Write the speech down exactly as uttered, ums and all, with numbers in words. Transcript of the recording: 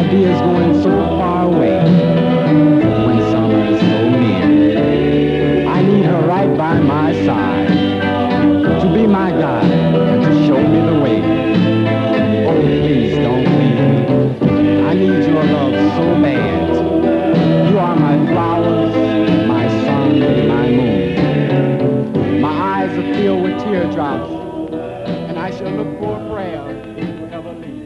ideas going so far away when summer is so near. I need her right by my side to be my guide and to show me the way. Oh, please don't leave me. I need your love so bad. You are my flowers, my sun, my moon. My eyes are filled with teardrops, and I shall look for a prayer if you ever leave.